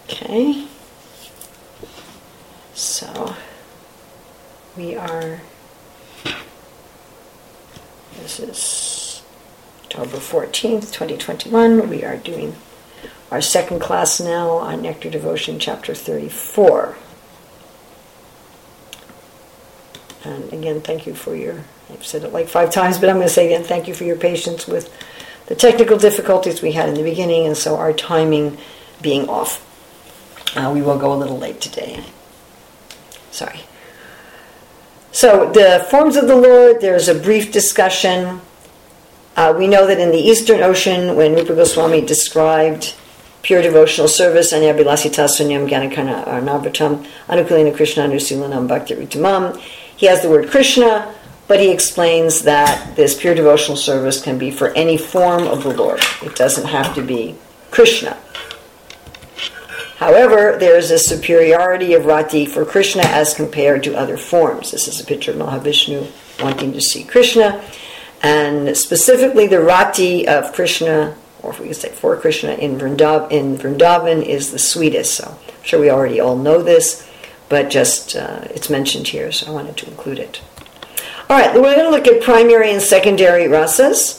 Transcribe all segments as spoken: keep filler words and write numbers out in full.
Okay. So we are, this is October fourteenth, twenty twenty-one. We are doing our second class now on Nectar Devotion, chapter thirty-four. And again, thank you for your, I've said it like five times, but I'm going to say again, thank you for your patience with the technical difficulties we had in the beginning, and so our timing being off. Uh, we will go a little late today. Sorry. So, the forms of the Lord, there's a brief discussion. Uh, we know that in the Eastern Ocean, when Rupa Goswami described pure devotional service, Anyabilasita Sunyam Gyanakana Arnavatam Anukulina Krishna Anusilanam Bhakti Ritamam, he has the word Krishna, but he explains that this pure devotional service can be for any form of the Lord. It doesn't have to be Krishna. However, there is a superiority of Rati for Krishna as compared to other forms. This is a picture of Mahavishnu wanting to see Krishna. And specifically the Rati of Krishna, or if we could say for Krishna, in Vrindav- in Vrindavan is the sweetest. So I'm sure we already all know this, but just uh, it's mentioned here, so I wanted to include it. All right, we're going to look at primary and secondary rasas.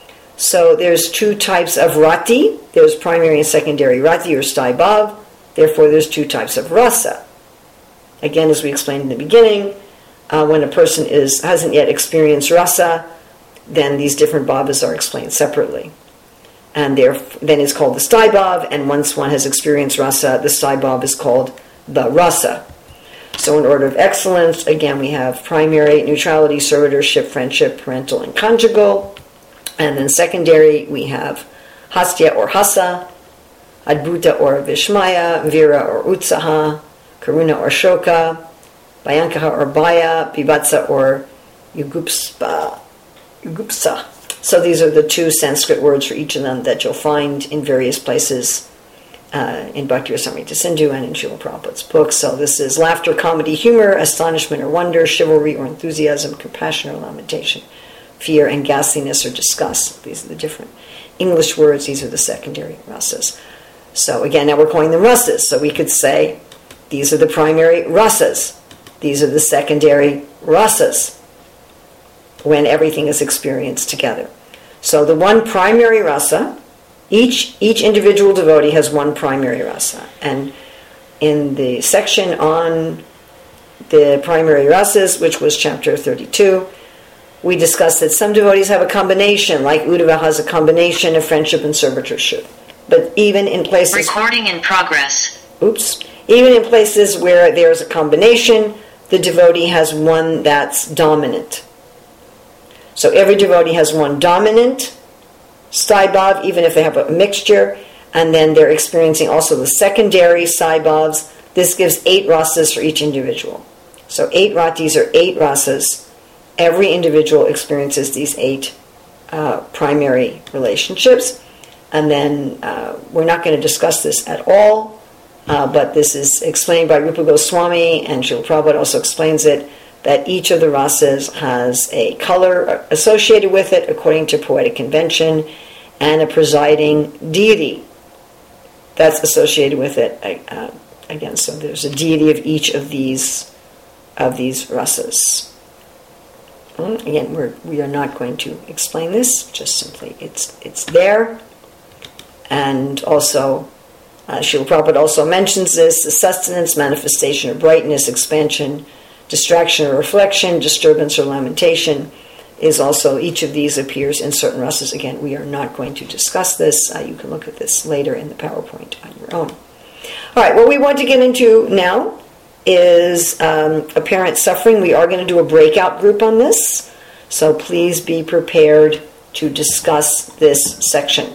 So there's two types of Rati. There's primary and secondary Rati, or Staibhav. Therefore, there's two types of rasa. Again, as we explained in the beginning, uh, when a person is hasn't yet experienced rasa, then these different bhavas are explained separately. And then it's called the Staibhav, and once one has experienced rasa, the Staibhav is called the rasa. So in order of excellence, again, we have primary, neutrality, servitorship, friendship, parental, and conjugal. And then secondary, we have hastya or hasa, adbhuta or vishmaya, vira or utsaha, karuna or shoka, bhayankaha or bhaya, bibatsa or yugupsa. yugupsa. So these are the two Sanskrit words for each of them that you'll find in various places uh, in Bhakti Rasamrita Sindhu and in Srila Prabhupada's books. So this is laughter, comedy, humor, astonishment or wonder, chivalry or enthusiasm, compassion or lamentation, fear and ghastliness or disgust. These are the different English words. These are the secondary rasas. So again, now we're calling them rasas. So we could say these are the primary rasas. These are the secondary rasas when everything is experienced together. So the one primary rasa, each each individual devotee has one primary rasa. And in the section on the primary rasas, which was chapter thirty-two, we discussed that some devotees have a combination, like Uddhava has a combination of friendship and servitorship. But even in places... Recording in progress. Oops. Even in places where there's a combination, the devotee has one that's dominant. So every devotee has one dominant Staibhav, even if they have a mixture, and then they're experiencing also the secondary Staibhavs. This gives eight rasas for each individual. So eight ratis are eight rasas. Every individual experiences these eight uh, primary relationships. And then uh, we're not going to discuss this at all, uh, but this is explained by Rupa Goswami, and Srila Prabhupada also explains it, that each of the rasas has a color associated with it according to poetic convention, and a presiding deity that's associated with it. Uh, again, so there's a deity of each of these of these rasas. Again, we're we are not going to explain this. Just simply, it's it's there. And also, uh, Srila Prabhupada also mentions this: the sustenance, manifestation, or brightness, expansion, distraction or reflection, disturbance or lamentation, is also, each of these appears in certain rasas. Again, we are not going to discuss this. Uh, you can look at this later in the PowerPoint on your own. All right, what we want to get into now is um, apparent suffering. We are going to do a breakout group on this, so please be prepared to discuss this section.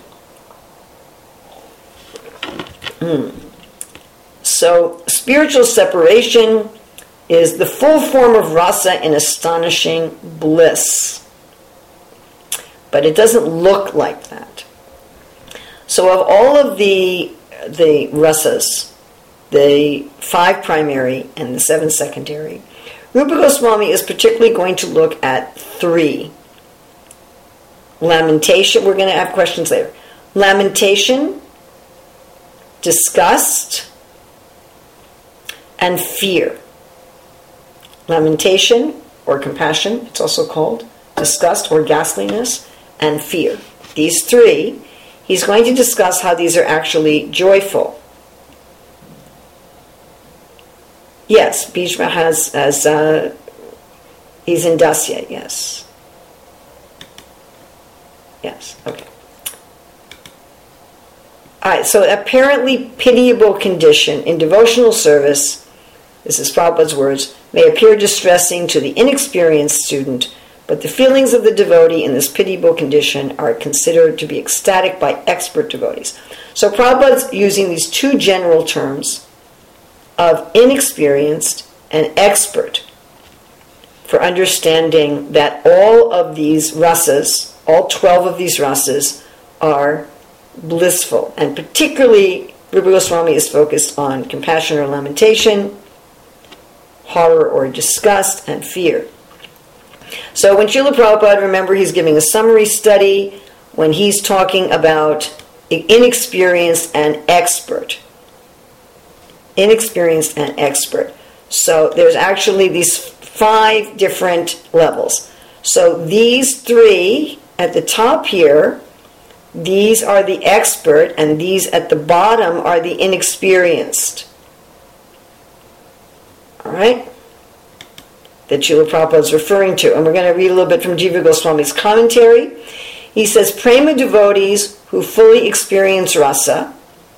Hmm. So, spiritual separation is the full form of rasa in astonishing bliss. But it doesn't look like that. So of all of the the rasas, the five primary and the seven secondary, Rupa Goswami is particularly going to look at three. Lamentation, we're going to have questions later. Lamentation, disgust, and fear. Lamentation, or compassion, it's also called, disgust or ghastliness, and fear. These three, he's going to discuss how these are actually joyful. Yes, Bhishma has, has uh, he's in Dasya, yes. Yes, okay. Alright, so apparently pitiable condition in devotional service, this is Prabhupada's words, may appear distressing to the inexperienced student, but the feelings of the devotee in this pitiable condition are considered to be ecstatic by expert devotees. So Prabhupada's using these two general terms of inexperienced and expert for understanding that all of these rasas, all twelve of these rasas, are blissful. And particularly, Rupa Goswami is focused on compassion or lamentation, horror or disgust, and fear. So when Srila Prabhupada, remember, he's giving a summary study when he's talking about inexperienced and expert. Inexperienced and expert. So there's actually these five different levels. So these three at the top here, these are the expert, and these at the bottom are the inexperienced. Alright? That Srila Prabhupada is referring to. And we're going to read a little bit from Jiva Goswami's commentary. He says, Prema devotees who fully experience rasa,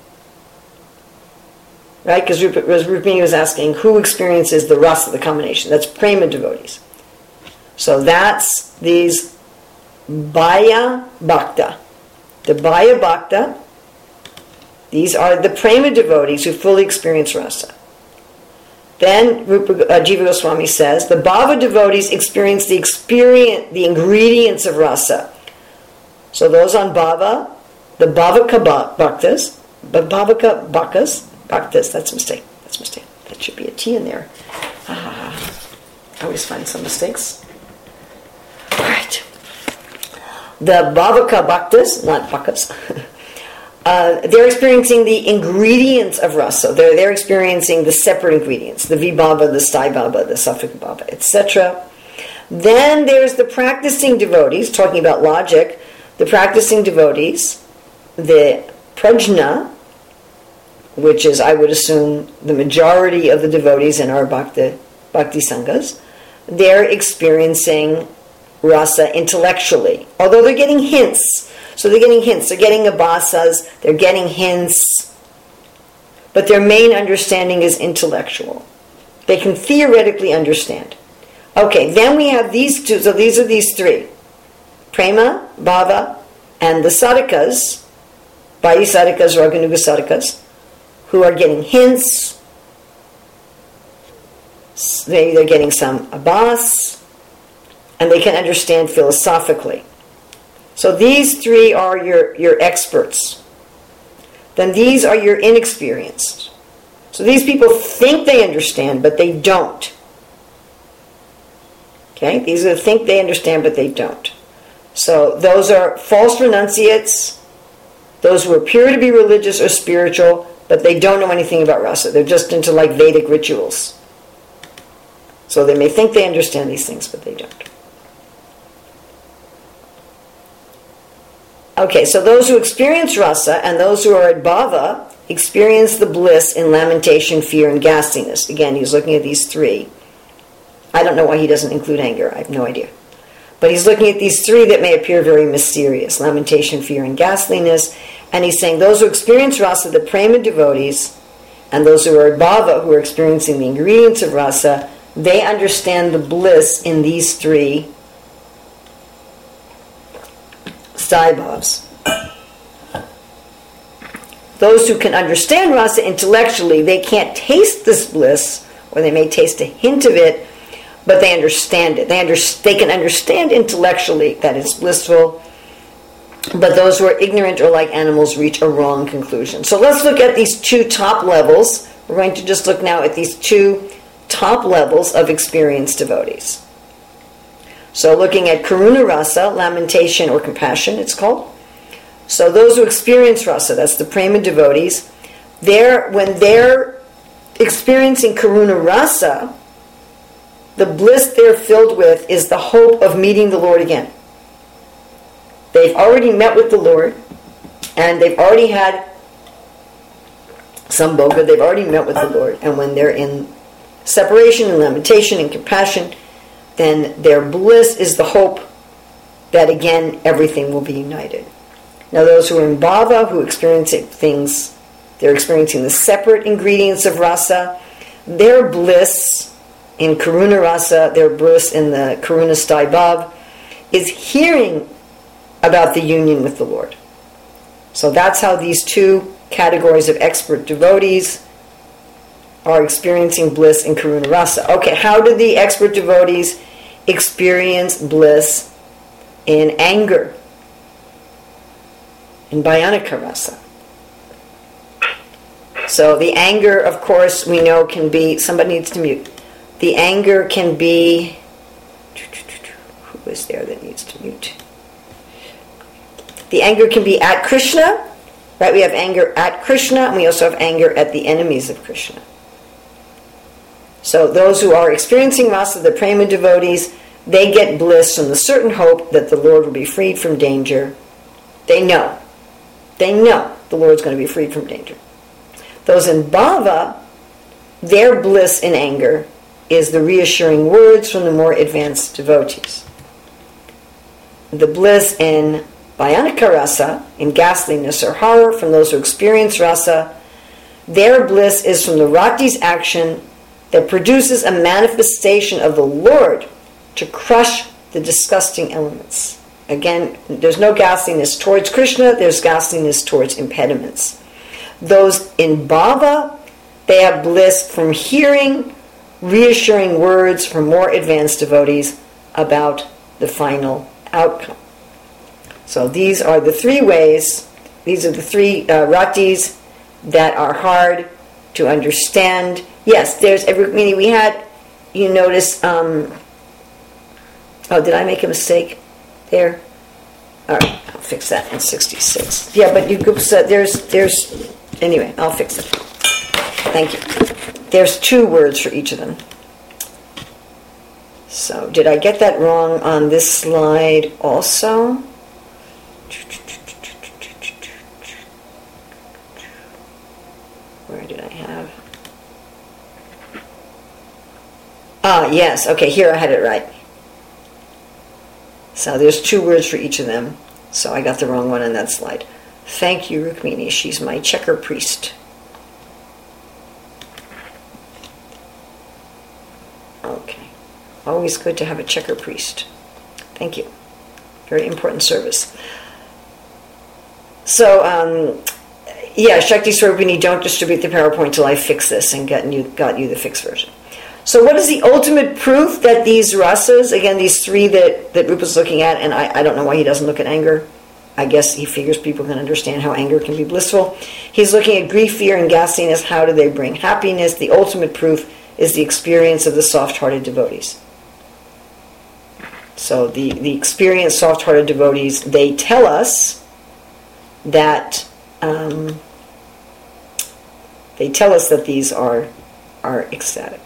right? Because Rupini was asking, who experiences the rasa, the combination? That's Prema devotees. So that's these Bhaya Bhakta. The Bhaya Bhakta, these are the Prema devotees who fully experience rasa. Then Rupa, uh, Jiva Goswami says, the Bhava devotees experience the experience, the ingredients of rasa. So those on Bhava, the Bhavaka Bhaktas, but Bhavaka Bhakas, Bhaktas, that's a mistake. That's a mistake. That should be a T in there. Ah, I always find some mistakes. All right. The Bhavaka Bhaktas, not Bhakas, uh, they're experiencing the ingredients of rasa. They're, they're experiencing the separate ingredients, the Vibhava, the Sthai-bhava, the Sattvic-bhava, et cetera. Then there's the practicing devotees, talking about logic, the practicing devotees, the Prajna, which is, I would assume, the majority of the devotees in our Bhakti, Bhakti Sanghas, they're experiencing rasa intellectually, although they're getting hints. So they're getting hints, they're getting abhasas, they're getting hints, but their main understanding is intellectual. They can theoretically understand. Okay, then we have these two, so these are these three. Prema, Bhava, and the Sadhakas, Bhaya Sadhakas, Raganuga Sadhakas, who are getting hints, maybe they're getting some abhas, and they can understand philosophically. So these three are your, your experts. Then these are your inexperienced. So these people think they understand, but they don't. Okay? These are think they understand, but they don't. So those are false renunciates, those who appear to be religious or spiritual, but they don't know anything about rasa. They're just into like Vedic rituals. So they may think they understand these things, but they don't. Okay, so those who experience rasa and those who are at bhava experience the bliss in lamentation, fear, and ghastliness. Again, he's looking at these three. I don't know why he doesn't include anger. I have no idea. But he's looking at these three that may appear very mysterious. Lamentation, fear, and ghastliness. And he's saying those who experience rasa, the prema devotees, and those who are at bhava, who are experiencing the ingredients of rasa, they understand the bliss in these three Sthai-bhavas. Those who can understand rasa intellectually, they can't taste this bliss, or they may taste a hint of it, but they understand it. They, under, they can understand intellectually that it's blissful, but those who are ignorant or like animals reach a wrong conclusion. So let's look at these two top levels. We're going to just look now at these two top levels of experienced devotees. So looking at karuna rasa, lamentation or compassion, it's called. So those who experience rasa, that's the prema devotees, they're, when they're experiencing Karuna Rasa, the bliss they're filled with is the hope of meeting the Lord again. They've already met with the Lord, and they've already had some boga, they've already met with the Lord, and when they're in separation and lamentation and compassion, then their bliss is the hope that again everything will be united. Now those who are in bhava, who experience things, they're experiencing the separate ingredients of rasa, their bliss in karuna rasa, their bliss in the karuna staibhav, is hearing about the union with the Lord. So that's how these two categories of expert devotees are experiencing bliss in karuna rasa. Okay, how do the expert devotees experience bliss in anger, in bhayanika rasa? So the anger, of course, we know can be, somebody needs to mute. The anger can be, who is there that needs to mute? The anger can be at Krishna, right? We have anger at Krishna, and we also have anger at the enemies of Krishna. So those who are experiencing rasa, the prema devotees, they get bliss from the certain hope that the Lord will be freed from danger. They know. They know the Lord's going to be freed from danger. Those in bhava, their bliss in anger is the reassuring words from the more advanced devotees. The bliss in bhayanika rasa, in ghastliness or horror, from those who experience rasa, their bliss is from the rati's action that produces a manifestation of the Lord to crush the disgusting elements. Again, there's no ghastliness towards Krishna, there's ghastliness towards impediments. Those in bhava, they have bliss from hearing reassuring words from more advanced devotees about the final outcome. So these are the three ways, these are the three uh, ratis that are hard to understand. Yes, there's every meaning we had, you notice, um, oh, did I make a mistake there? All right, I'll fix that in sixty-six. Yeah, but you uh, there's, there's, anyway, I'll fix it. Thank you. There's two words for each of them. So, did I get that wrong on this slide also? Where did I have? Ah, yes. Okay, here I had it right. So there's two words for each of them. So I got the wrong one on that slide. Thank you, Rukmini. She's my checker priest. Okay. Always good to have a checker priest. Thank you. Very important service. So, um, yeah, Shakti Swarupini, don't distribute the PowerPoint till I fix this and got you, got you the fixed version. So what is the ultimate proof that these rasas, again, these three that, that Rupa's looking at, and I, I don't know why he doesn't look at anger. I guess he figures people can understand how anger can be blissful. He's looking at grief, fear, and ghastliness. How do they bring happiness? The ultimate proof is the experience of the soft-hearted devotees. So the, the experienced soft-hearted devotees, they tell us that um, they tell us that these are are ecstatic.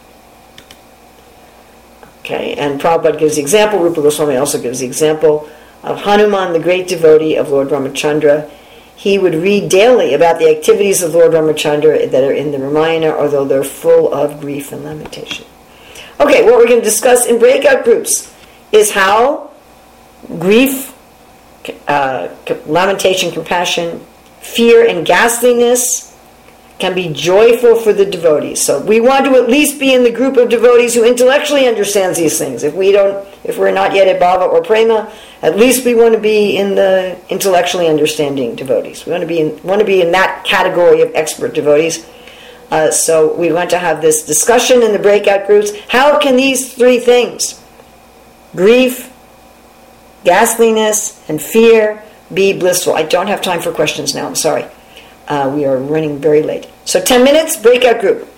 Okay, and Prabhupada gives the example, Rupa Goswami also gives the example of Hanuman, the great devotee of Lord Ramachandra. He would read daily about the activities of Lord Ramachandra that are in the Ramayana, although they're full of grief and lamentation. Okay, what we're going to discuss in breakout groups is how grief, uh, lamentation, compassion, fear, and ghastliness can be joyful for the devotees. So we want to at least be in the group of devotees who intellectually understands these things. If we don't, if we're not yet at bhava or prema, at least we want to be in the intellectually understanding devotees. We want to be in, want to be in that category of expert devotees. Uh, so we want to have this discussion in the breakout groups. How can these three things, grief, ghastliness, and fear, be blissful? I don't have time for questions now. I'm sorry. Uh, we are running very late. So ten minutes, breakout group.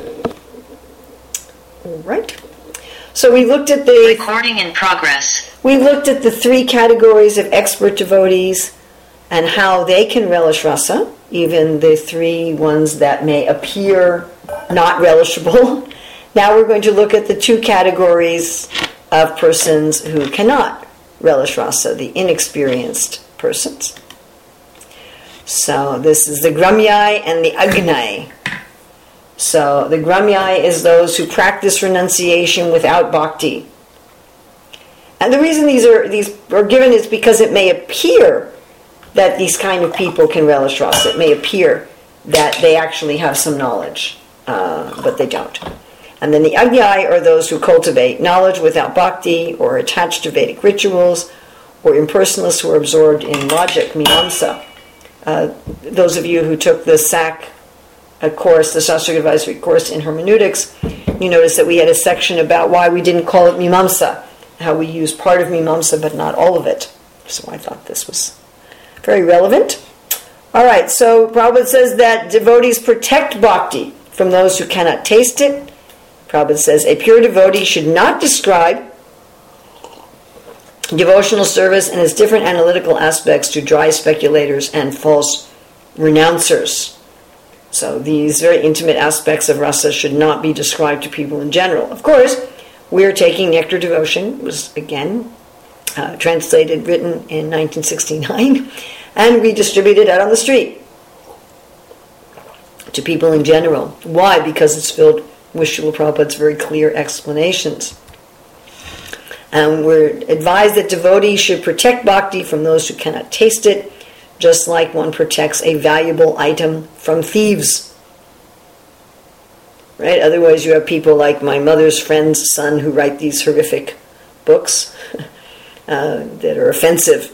All right. So we looked at the... Recording in progress. We looked at the three categories of expert devotees and how they can relish rasa, even the three ones that may appear not relishable. Now we're going to look at the two categories of persons who cannot relish rasa, the inexperienced persons. So this is the Gramyai and the Agnai. So the Gramyai is those who practice renunciation without bhakti. And the reason these are these are given is because it may appear that these kind of people can relish rasa. It may appear that they actually have some knowledge, uh, but they don't. And then the Agnai are those who cultivate knowledge without bhakti, or are attached to Vedic rituals, or impersonalists who are absorbed in logic, mimamsa. Uh, those of you who took the S A C a course, the Shastric Advisory course in hermeneutics, you notice that we had a section about why we didn't call it mimamsa, how we use part of mimamsa but not all of it. So I thought this was very relevant. All right, so Prabhupada says that devotees protect bhakti from those who cannot taste it. Prabhupada says a pure devotee should not describe devotional service and its different analytical aspects to dry speculators and false renouncers. So these very intimate aspects of rasa should not be described to people in general. Of course, we are taking Nectar Devotion, it was again uh, translated, written in nineteen sixty-nine, and we distribute it out on the street to people in general. Why? Because it's filled with Srila Prabhupada's very clear explanations. And we're advised that devotees should protect bhakti from those who cannot taste it, just like one protects a valuable item from thieves. Right? Otherwise you have people like my mother's friend's son who write these horrific books uh, that are offensive.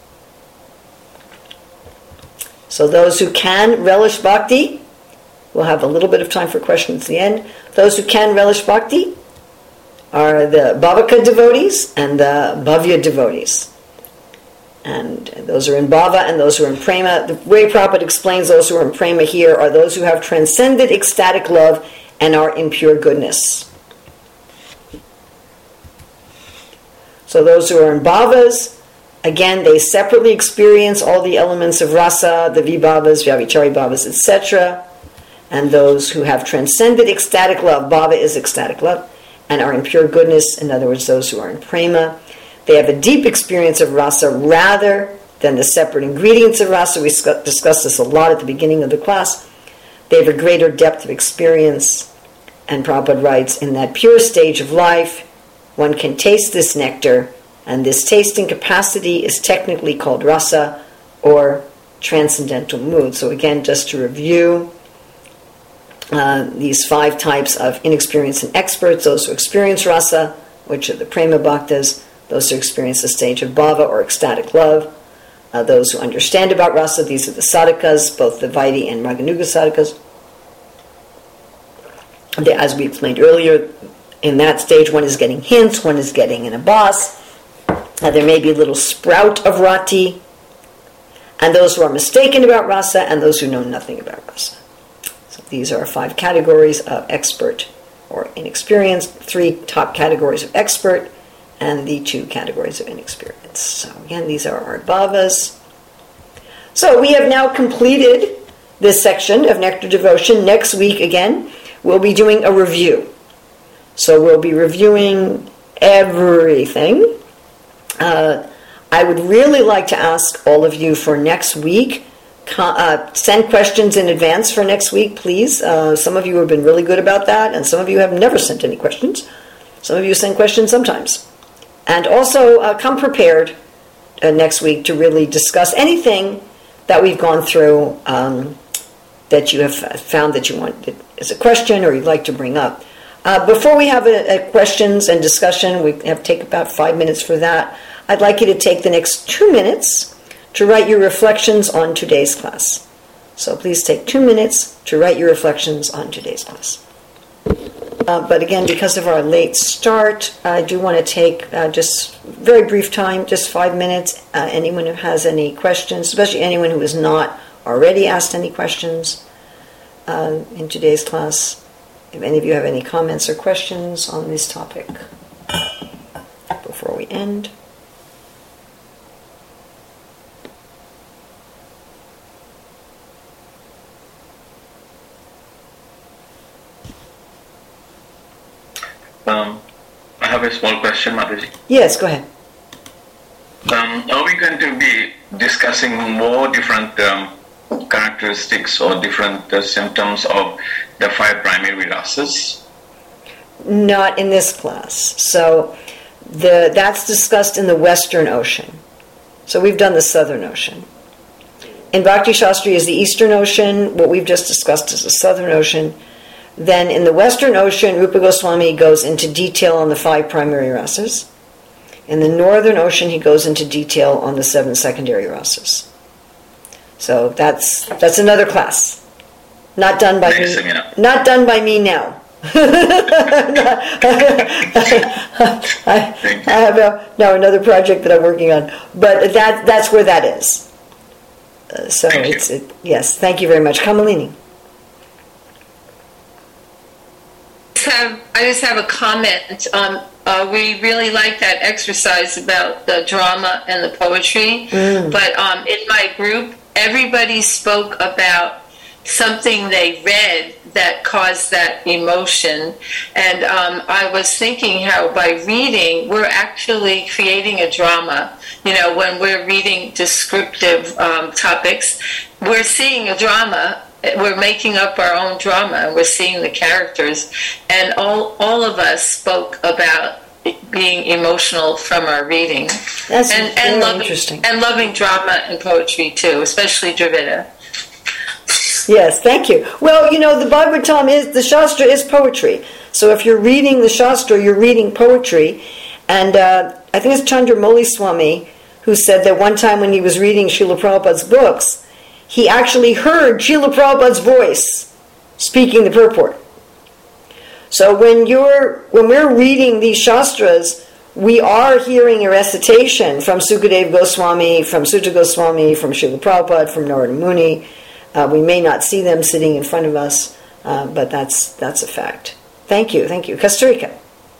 So those who can relish bhakti, we'll have a little bit of time for questions at the end. Those who can relish bhakti are the Bhavaka devotees and the Bhavya devotees. And those are in Bhava and those who are in Prema. The way Prabhupada explains those who are in Prema here are those who have transcended ecstatic love and are in pure goodness. So those who are in Bhavas, again, they separately experience all the elements of rasa, the Vibhavas, Vyavichari Bhavas, et cetera. And those who have transcended ecstatic love, Bhava is ecstatic love, and are in pure goodness, in other words, those who are in Prema, they have a deep experience of rasa rather than the separate ingredients of rasa. We discussed this a lot at the beginning of the class. They have a greater depth of experience. And Prabhupada writes, in that pure stage of life, one can taste this nectar, and this tasting capacity is technically called rasa, or transcendental mood. So again, just to review, uh, these five types of inexperienced and experts, those who experience rasa, which are the Prema Bhaktas, those who experience the stage of bhava or ecstatic love, uh, those who understand about rasa, these are the sadhakas, both the Vaidhi and Raganuga sadhakas. They, as we explained earlier, in that stage one is getting hints, one is getting an abhas, uh, there may be a little sprout of rati, and those who are mistaken about rasa, and those who know nothing about rasa. So these are five categories of expert or inexperienced, three top categories of expert, and the two categories of inexperience. So again, these are our bhavas. So we have now completed this section of Nectar Devotion. Next week, again, we'll be doing a review. So we'll be reviewing everything. Uh, I would really like to ask all of you for next week, uh, send questions in advance for next week, please. Uh, some of you have been really good about that, and some of you have never sent any questions. Some of you send questions sometimes. And also uh, come prepared uh, next week to really discuss anything that we've gone through um, that you have found that you want as a question or you'd like to bring up. Uh, before we have a, a questions and discussion, we have to take about five minutes for that. I'd like you to take the next two minutes to write your reflections on today's class. So please take two minutes to write your reflections on today's class. Uh, but again, because of our late start, I do want to take uh, just very brief time, just five minutes. Uh, anyone who has any questions, especially anyone who has not already asked any questions uh, in today's class, if any of you have any comments or questions on this topic before we end. Um, I have a small question, Mataji. Yes, go ahead. Um, are we going to be discussing more different um, characteristics or different uh, symptoms of the five primary rasas? Not in this class. So the that's discussed in the Western Ocean. So we've done the Southern Ocean. In Bhakti Shastri is the Eastern Ocean. What we've just discussed is the Southern Ocean. Then in the Western Ocean, Rupa Goswami goes into detail on the five primary rasas. In the Northern Ocean, he goes into detail on the seven secondary rasas. So that's that's another class, not done by Next me. seminar. Not done by me now. I, I have a, no another project that I'm working on, but that that's where that is. Uh, so Thank it's you. it, yes. Thank you very much, Kamalini. Have, I just have a comment. Um, uh, we really like that exercise about the drama and the poetry. Mm. But um, in my group, everybody spoke about something they read that caused that emotion. And um, I was thinking how by reading, we're actually creating a drama. You know, when we're reading descriptive um, topics, we're seeing a drama. We're making up our own drama, and we're seeing the characters. And all all of us spoke about being emotional from our reading. That's and, very and loving, interesting. And loving drama and poetry, too, especially Dravida. Yes, thank you. Well, you know, the Bhagavatam is, the Shastra is poetry. So if you're reading the Shastra, you're reading poetry. And uh, I think it's Chandramouli Swami who said that one time when he was reading Srila Prabhupada's books, he actually heard Srila Prabhupada's voice speaking the purport. So when you're when we're reading these Shastras, we are hearing a recitation from Sukadeva Goswami, from Sutta Goswami, from Srila Prabhupada, from Narada Muni. Uh, we may not see them sitting in front of us, uh, but that's that's a fact. Thank you, thank you. Kasturika.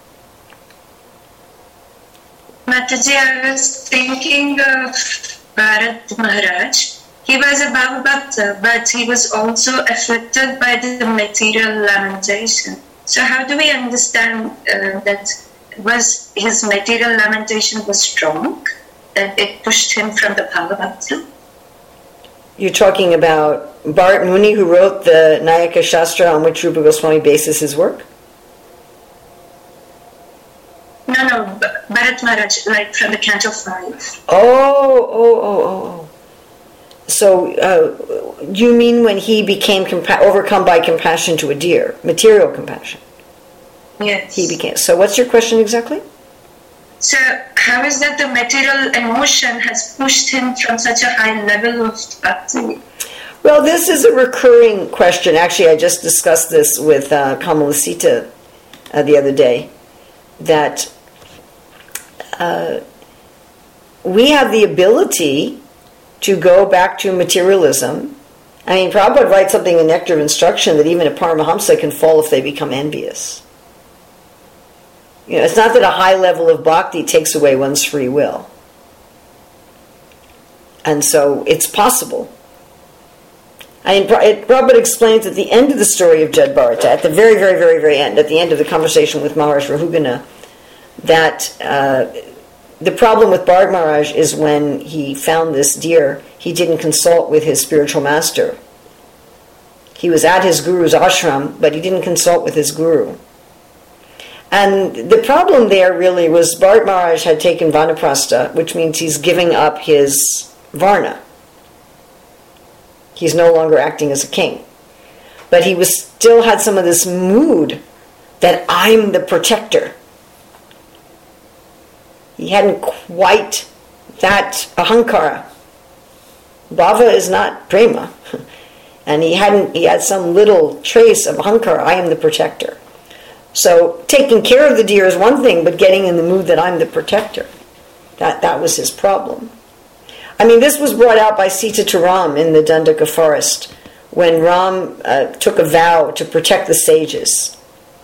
Mataji, I was thinking of Bharat Maharaj. He was a Bhava Bhakta, but he was also afflicted by the material lamentation. So how do we understand uh, that was his material lamentation was strong, that it pushed him from the Bhava Bhakta? You're talking about Bharat Muni, who wrote the Nayaka Shastra on which Rupa Goswami bases his work? No, no, Bharat Maharaj, like from the Canto five. Oh, oh, oh, oh, oh. So, uh, you mean when he became compa- overcome by compassion to a deer, material compassion? Yes. He became. So, what's your question exactly? So, how is that the material emotion has pushed him from such a high level of bhakti? Well, this is a recurring question. Actually, I just discussed this with uh, Kamalasita uh, the other day, that uh, we have the ability to go back to materialism. I mean, Prabhupada writes something in Nectar of Instruction that even a Paramahamsa can fall if they become envious. You know, it's not that a high level of bhakti takes away one's free will. And so it's possible. I mean, Prabhupada explains at the end of the story of Jad Bharata, at the very, very, very, very end, at the end of the conversation with Maharaj Rahugana, that uh, the problem with Bharat Maharaj is when he found this deer, he didn't consult with his spiritual master. He was at his guru's ashram, but he didn't consult with his guru. And the problem there really was Bharat Maharaj had taken Vanaprastha, which means he's giving up his Varna. He's no longer acting as a king. But he was still had some of this mood that I'm the protector. He hadn't quite that ahankara. Bhava is not prema. And he hadn't he had some little trace of ahankara, I am the protector. So taking care of the deer is one thing, but getting in the mood that I'm the protector, that, that was his problem. I mean, this was brought out by Sita to Ram in the Dandaka forest when Ram uh, took a vow to protect the sages.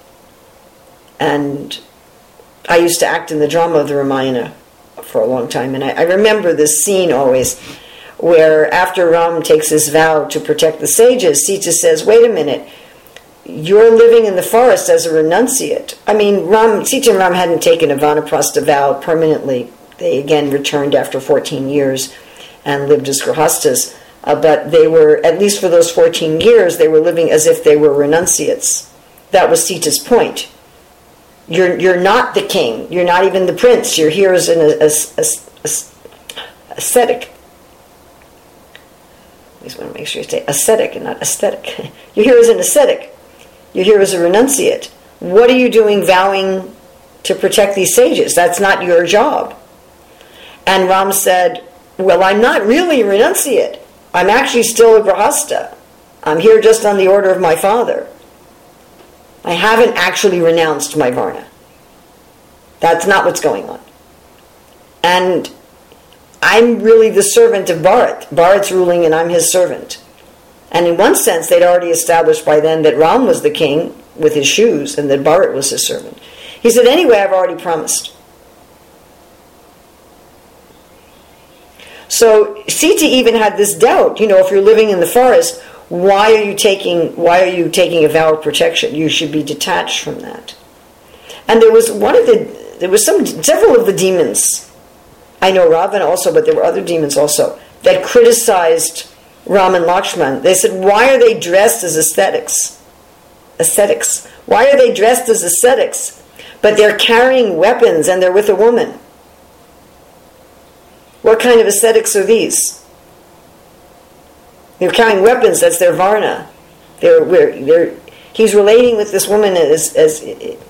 And I used to act in the drama of the Ramayana for a long time, and I, I remember this scene always, where after Ram takes his vow to protect the sages, Sita says, wait a minute, you're living in the forest as a renunciate. I mean, Ram, Sita and Ram hadn't taken a vanaprastha vow permanently. They again returned after fourteen years and lived as grihastas. Uh, but they were, at least for those fourteen years, they were living as if they were renunciates. That was Sita's point. You're you're not the king. You're not even the prince. You're here as an as, as, as, ascetic. I just want to make sure you say ascetic and not aesthetic. You're here as an ascetic. You're here as a renunciate. What are you doing vowing to protect these sages? That's not your job. And Ram said, well, I'm not really a renunciate. I'm actually still a grihasta. I'm here just on the order of my father. I haven't actually renounced my varna. That's not what's going on. And I'm really the servant of Bharat. Bharat's ruling and I'm his servant. And in one sense, they'd already established by then that Ram was the king with his shoes and that Bharat was his servant. He said, anyway, I've already promised. So Sita even had this doubt, you know, if you're living in the forest, why are you taking why are you taking a vow of protection? You should be detached from that. And there was one of the there was some several of the demons. I know Ravana also, but there were other demons also that criticized Ram and Lakshman. They said, why are they dressed as ascetics? Ascetics. Why are they dressed as ascetics? But they're carrying weapons and they're with a woman. What kind of ascetics are these? They're carrying weapons, that's their varna. They're, they're, he's relating with this woman as, as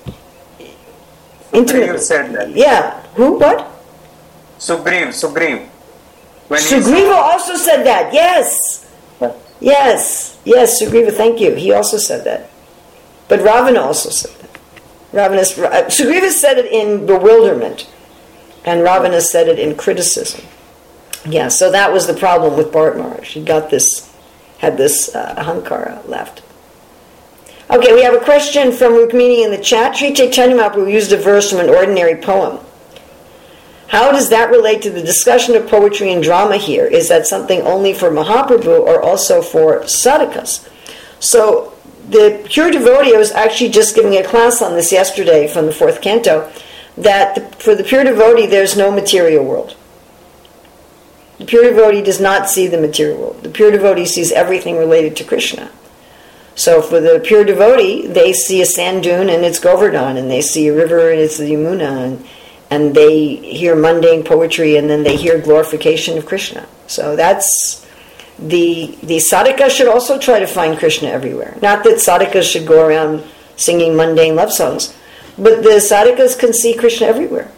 intimate. said that. Yeah. Who? What? Sugriv, Sugriv. When Sugriva also said that, yes. Yes, yes, Sugriva, thank you. He also said that. But Ravana also said that. Ravana, Sugriva said it in bewilderment, and Ravana said it in criticism. Yeah, so that was the problem with Bharat Maharaj. He got this, had this uh, ahankara left. Okay, we have a question from Rukmini in the chat. Sri Chaitanya Mahaprabhu used a verse from an ordinary poem. How does that relate to the discussion of poetry and drama here? Is that something only for Mahaprabhu or also for sadhakas? So the pure devotee, I was actually just giving a class on this yesterday from the fourth canto, that the, for the pure devotee there's no material world. The pure devotee does not see the material world. The pure devotee sees everything related to Krishna. So for the pure devotee, they see a sand dune and it's Govardhan, and they see a river and it's the Yamuna, and and they hear mundane poetry, and then they hear glorification of Krishna. So that's the the sadhaka should also try to find Krishna everywhere. Not that sadhakas should go around singing mundane love songs, but the sadhakas can see Krishna everywhere.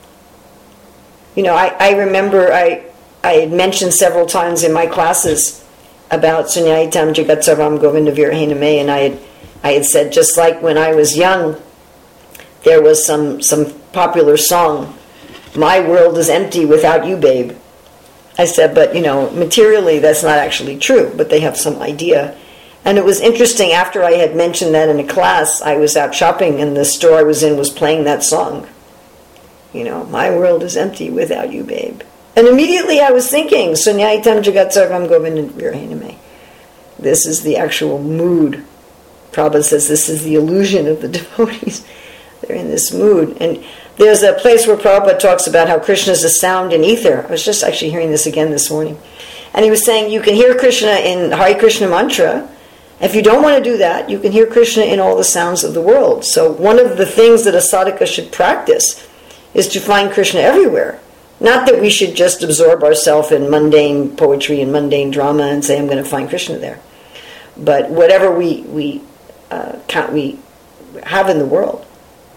You know, I, I remember I I had mentioned several times in my classes about Sunyaitam Jagatsavam Govinda Virahename, and I had I had said, just like when I was young, there was some some popular song, my world is empty without you, babe. I said, but you know, materially that's not actually true, but they have some idea. And it was interesting, after I had mentioned that in a class, I was out shopping and the store I was in was playing that song. You know, my world is empty without you, babe. And immediately I was thinking, Sunyaitam Jagatsarvam Govinda Virahename. This is the actual mood. Prabhupada says this is the illusion of the devotees. They're in this mood. And there's a place where Prabhupada talks about how Krishna is a sound in ether. I was just actually hearing this again this morning. And he was saying you can hear Krishna in Hare Krishna mantra. If you don't want to do that, you can hear Krishna in all the sounds of the world. So one of the things that a sadhaka should practice is to find Krishna everywhere. Not that we should just absorb ourselves in mundane poetry and mundane drama and say, I'm going to find Krishna there. But whatever we, we, uh, count, we have in the world.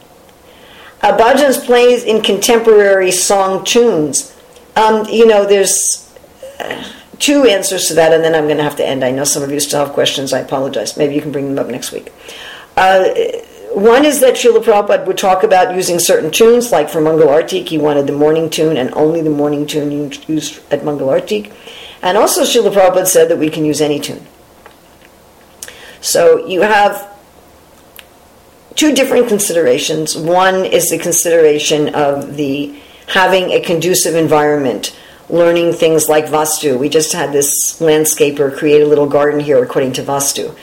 Uh, bhajans plays in contemporary song tunes. Um, you know, there's uh, two answers to that, and then I'm going to have to end. I know some of you still have questions. I apologize. Maybe you can bring them up next week. Uh, one is that Srila Prabhupada would talk about using certain tunes, like for Mangal Artik, he wanted the morning tune and only the morning tune used at Mangal Artik. And also Srila Prabhupada said that we can use any tune. So you have two different considerations. One is the consideration of the having a conducive environment, learning things like Vastu. We just had this landscaper create a little garden here according to Vastu.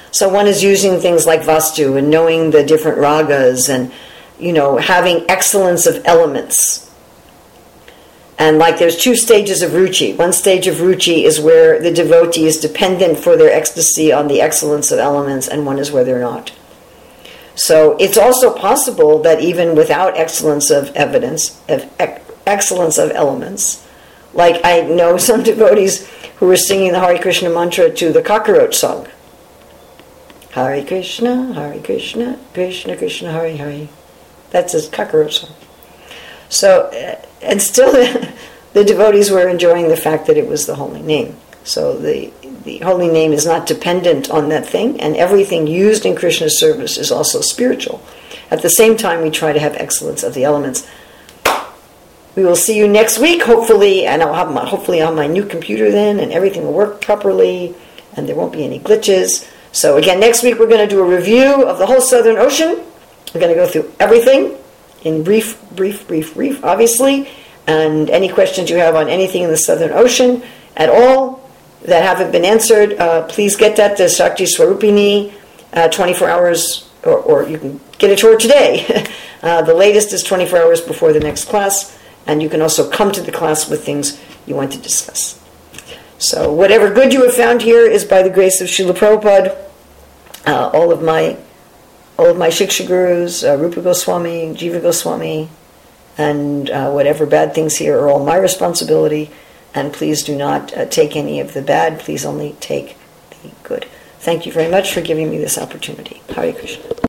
So one is using things like Vastu and knowing the different ragas and, you know, having excellence of elements. And like there's two stages of ruchi. One stage of ruchi is where the devotee is dependent for their ecstasy on the excellence of elements, and one is where they're not. So it's also possible that even without excellence of evidence, of excellence of elements, like I know some devotees who were singing the Hare Krishna mantra to the cockroach song. Hare Krishna, Hare Krishna, Krishna Krishna, Hare Hare. That's a cockroach song. So, and still the devotees were enjoying the fact that it was the holy name. So the, the holy name is not dependent on that thing, and everything used in Krishna's service is also spiritual. At the same time, we try to have excellence of the elements. We will see you next week, hopefully, and I'll have my, hopefully on my new computer then, and everything will work properly, and there won't be any glitches. So again, next week we're going to do a review of the whole Southern Ocean. We're going to go through everything in brief, brief, brief, brief, obviously. And any questions you have on anything in the Southern Ocean at all that haven't been answered, uh, please get that to Shakti Swarupini, uh, twenty-four hours, or, or you can get it to her today. uh, the latest is twenty-four hours before the next class, and you can also come to the class with things you want to discuss. So whatever good you have found here is by the grace of Srila Prabhupada. Uh, all of my all of my Shiksha Gurus, uh, Rupa Goswami, Jiva Goswami, and uh, whatever bad things here are all my responsibility. And please do not uh, take any of the bad. Please only take the good. Thank you very much for giving me this opportunity. Hare Krishna.